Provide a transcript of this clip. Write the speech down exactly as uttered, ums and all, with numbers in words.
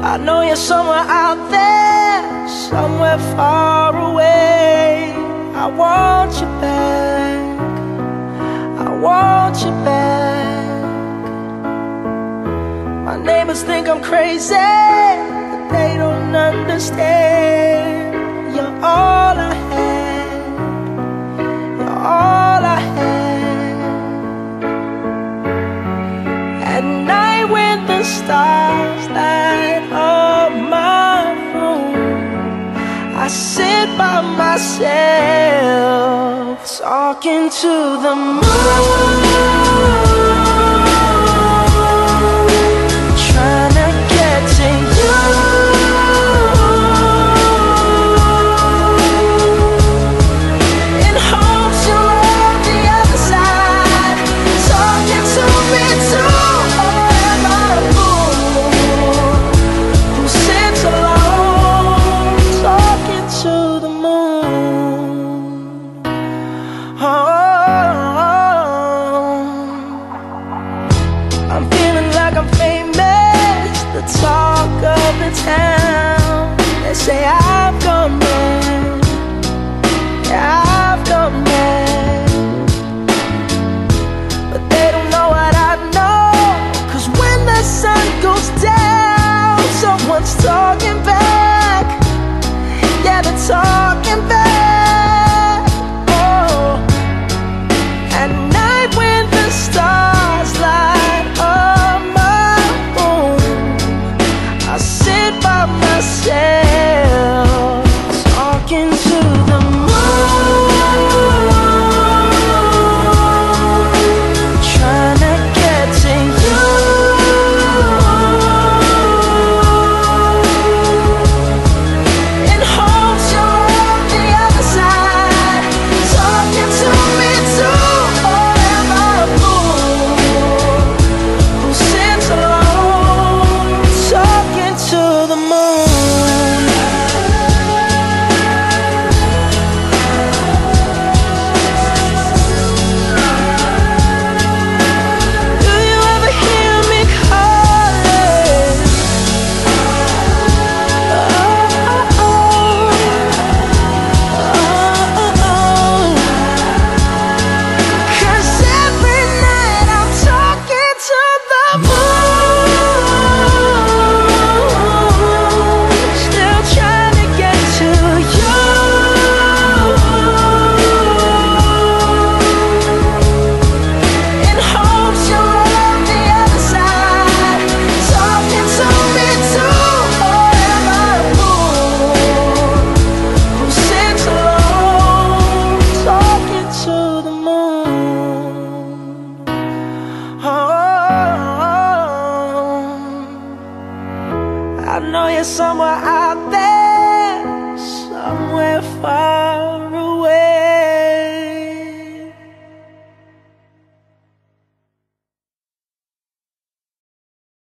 I know you're somewhere out there, somewhere far away. I want you back, I want you back. My neighbors think I'm crazy, but they don't understand. You're all I had, you're all I had. At night when the stars light up my room, I sit by myself, talking to the moon, trying to get to you. In hopes you're on the other side, talking to me too. Or am I a fool who sits alone, talking to the moon? Oh, I'm feeling like I'm famous, the talk of the town. They say I've gone mad, yeah, I've gone mad. But they don't know what I know, 'cause when the sun goes down, someone's talking back. Yeah, they're talking back. Oh, at night when the stars light up my room, I sit by myself, talking to the moon, trying to get to you. In hopes you're on the other side, talking to me too. Or am I a fool who sits alone, talking to the moon? Do you ever hear me calling? Oh, oh, oh. Oh, oh, oh. 'Cause every night I'm talking to the moon, still trying to get to you. In hopes you're on the other side, talking to me too. Or am I a fool who sits alone, talking to the moon? Oh, I know you're somewhere out there, somewhere far